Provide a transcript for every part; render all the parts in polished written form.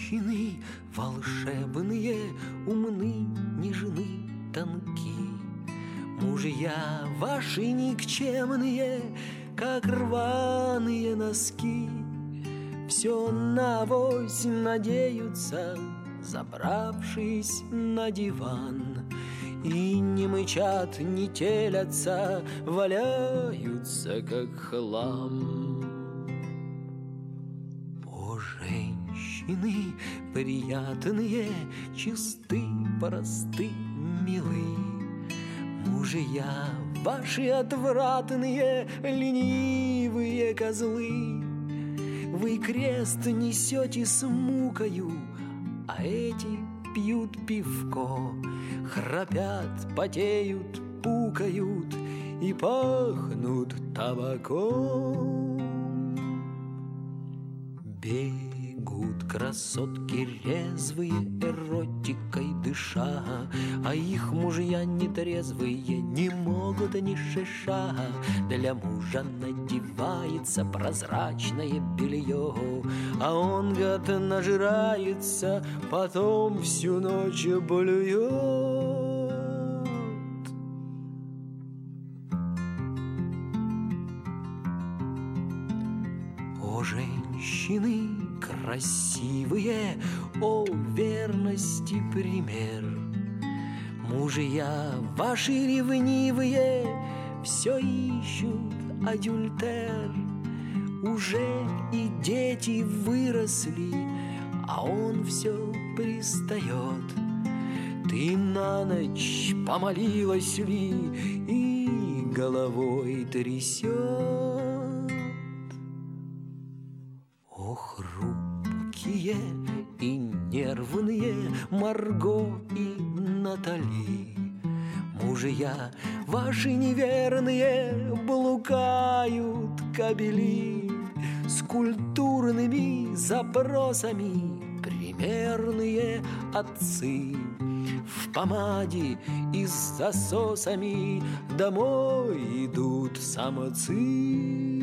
женщины волшебные, умны, нежны, тонки. Мужья ваши никчемные, как рваные носки. Все навось надеются, забравшись на диван, и не мычат, не телятся, валяются, как хлам. О, женщины приятные, чисты, просты, милы, мужья ваши отвратные, ленивые козлы. Вы крест несете с мукою, а эти пьют пивко, храпят, потеют, пукают и пахнут табаком. Бегут красотки резвые, эротикой дыша, а их мужья нетрезвые не могут ни шиша. Для мужа надевается прозрачное белье, а он, гад, нажирается, потом всю ночь блюет. О, женщины красивые, о, верности пример, мужья ваши ревнивые все ищут адюльтер. Уже и дети выросли, а он все пристает. Ты на ночь помолилась ли и головой трясет? О, хрупкие и нервные Марго и Натали, мужья ваши неверные блукают кобели с культурными запросами. Примерные отцы в помаде и с засосами домой идут самцы.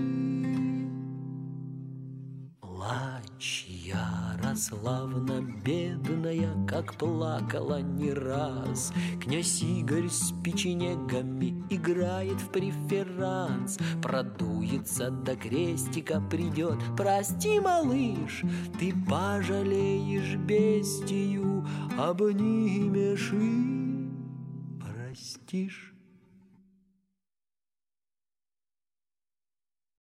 Плачь, Ярославна бедная, как плакала не раз. Князь Игорь с печенегами играет в преферанс, продуется до крестика придет. Прости, малыш, ты пожалеешь бестию, обнимешь и простишь.